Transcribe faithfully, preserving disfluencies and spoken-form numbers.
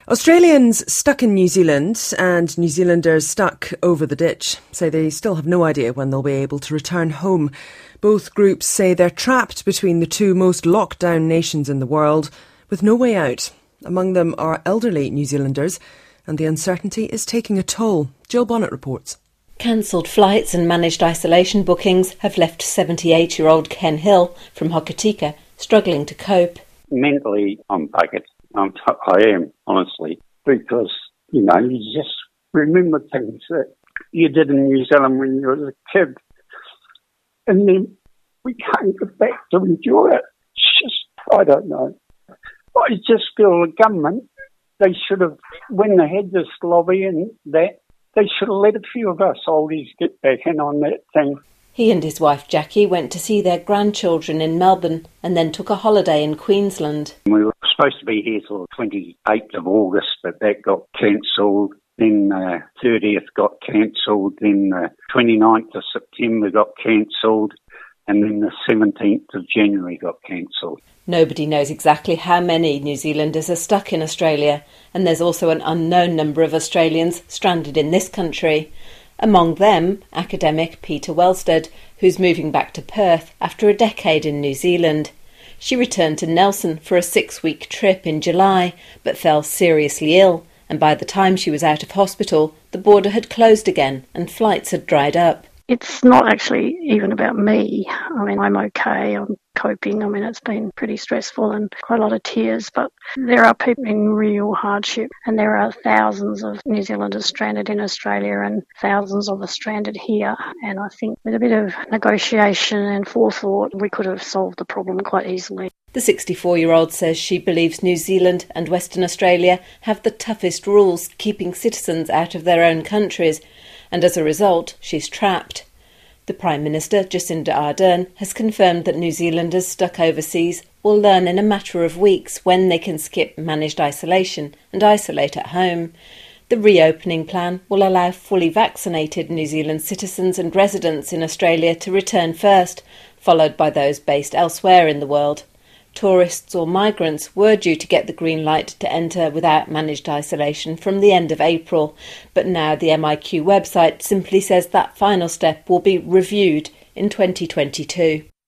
Australians stuck in New Zealand and New Zealanders stuck over the ditch say they still have no idea when they'll be able to return home. Both groups say they're trapped between the two most locked down nations in the world with no way out. Among them are elderly New Zealanders, and the uncertainty is taking a toll. Jill Bonnet reports. Cancelled flights and managed isolation bookings have left seventy-eight-year-old Ken Hill from Hokitika struggling to cope. Mentally, I'm buggered. I'm t- I am, honestly, because, you know, you just remember things that you did in New Zealand when you were a kid, and then we can't get back to enjoy it. It's just, I don't know. I just feel the government, they should have, when they had this lobby and that, they should have let a few of us oldies get back in on that thing. He and his wife Jackie went to see their grandchildren in Melbourne and then took a holiday in Queensland. We were supposed to be here till the twenty-eighth of August, but that got cancelled. Then the uh, thirtieth got cancelled. Then the twenty-ninth of September got cancelled. And then the seventeenth of January got cancelled. Nobody knows exactly how many New Zealanders are stuck in Australia, and there's also an unknown number of Australians stranded in this country. Among them, academic Peter Wellstead, who's moving back to Perth after a decade in New Zealand. She returned to Nelson for a six-week trip in July, but fell seriously ill, and by the time she was out of hospital, the border had closed again and flights had dried up. It's not actually even about me. I mean, I'm okay. I'm coping. I mean, it's been pretty stressful and quite a lot of tears, but there are people in real hardship, and there are thousands of New Zealanders stranded in Australia and thousands of us stranded here. And I think with a bit of negotiation and forethought, we could have solved the problem quite easily. The sixty-four-year-old says she believes New Zealand and Western Australia have the toughest rules keeping citizens out of their own countries, and as a result, she's trapped. The Prime Minister, Jacinda Ardern, has confirmed that New Zealanders stuck overseas will learn in a matter of weeks when they can skip managed isolation and isolate at home. The reopening plan will allow fully vaccinated New Zealand citizens and residents in Australia to return first, followed by those based elsewhere in the world. Tourists or migrants were due to get the green light to enter without managed isolation from the end of April, but now the M I Q website simply says that final step will be reviewed in twenty twenty-two.